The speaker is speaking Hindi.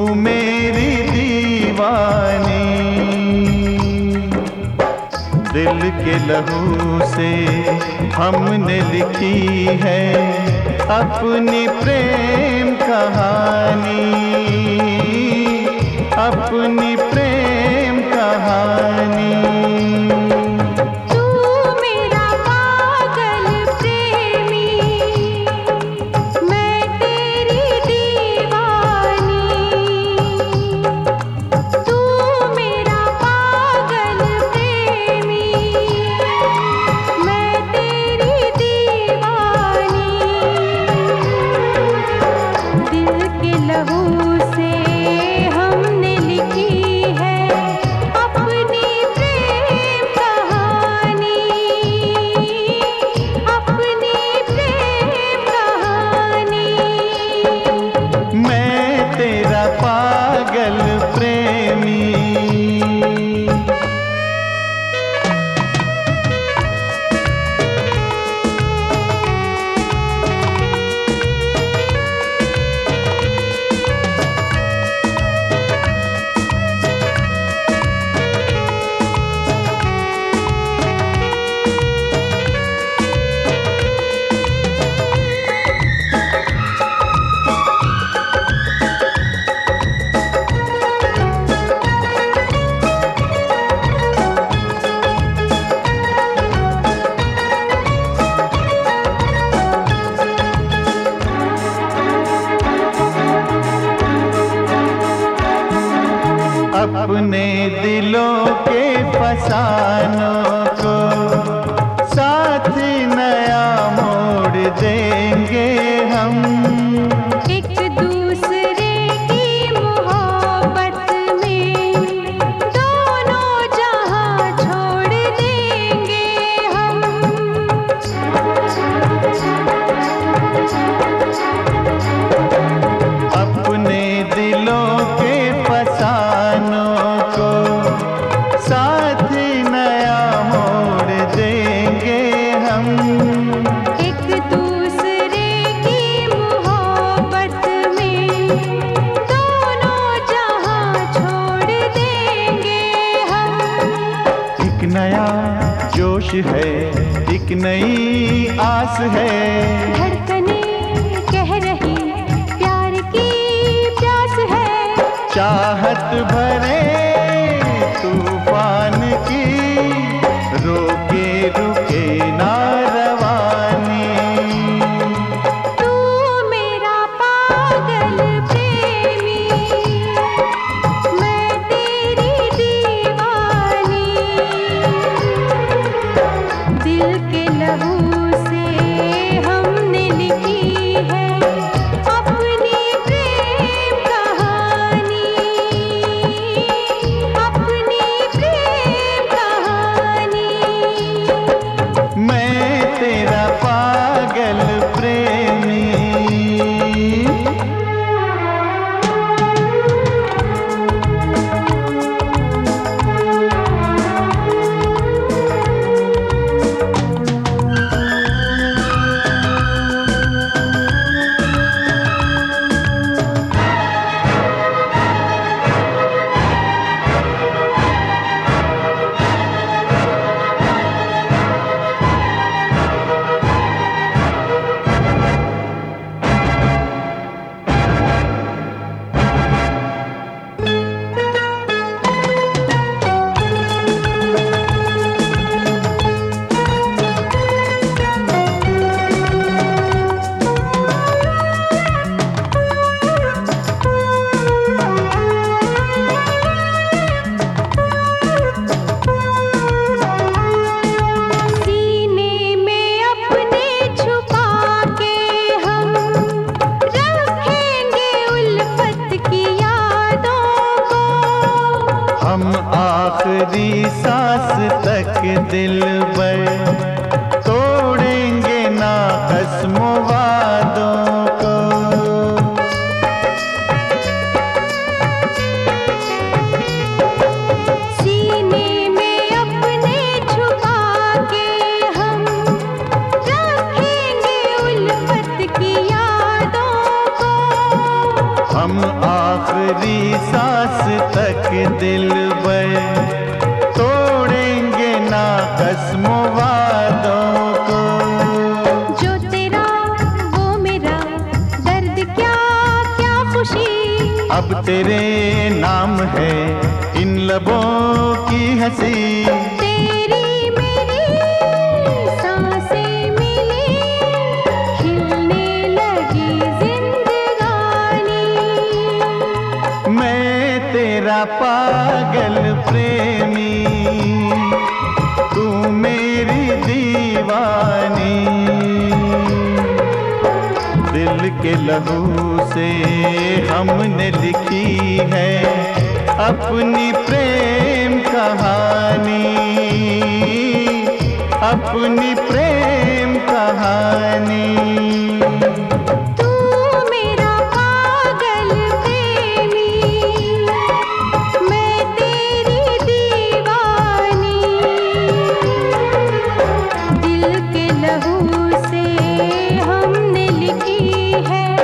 मेरी दीवानी, दिल के लहू से हमने लिखी है अपनी प्रेम कहानी, अपनी प्रेम कहानी। अपने दिलों के फसानों को साथ नया मोड़ देंगे हम, एक दूसरे की मोहब्बत में दोनों जहां छोड़ देंगे हम। अपने दिलों के फसानों को साथ नया मोड़ देंगे हम, एक दूसरे की मोहब्बत में दोनों जहां छोड़ देंगे हम। एक नया जोश है, एक नई आस है, धड़कने कह रही प्यार की प्यास है, चाहत भरे तूफान की रोके रुके ना रवानी। तू मेरा पागल प्रेमी, मैं तेरी दीवानी, दिल के लहू से हमने लिखी है अपनी प्रेम कहानी, अपनी प्रेम कहानी। मैं तेरा पागल प्रेमी। सीने में अपने छुपा के हम रखेंगे उल्फत की यादों को, हम आखिरी सांस तक दिलबर तोड़ेंगे ना कसमों वादों को। सीने में अपने छुपा के हम रखेंगे उल्फत की यादों को, हम आखिरी सांस तक दिलबर, तोड़ेंगे ना कसमों वादों को। जो तेरा वो मेरा, दर्द क्या क्या खुशी, अब तेरे नाम है इन लबों की हंसी। तेरी मेरी सांसें मिली, खिलने लगी जिंदगानी। मैं तेरा पागल प्रेमी, तू मेरी दीवानी। दिल के लहू से हमने लिखी है अपनी प्रेम कहानी, अपनी प्रेम कहानी। तू मेरा पागल प्रेमी, मैं तेरी दीवानी। दिल के लहू से हमने लिखी है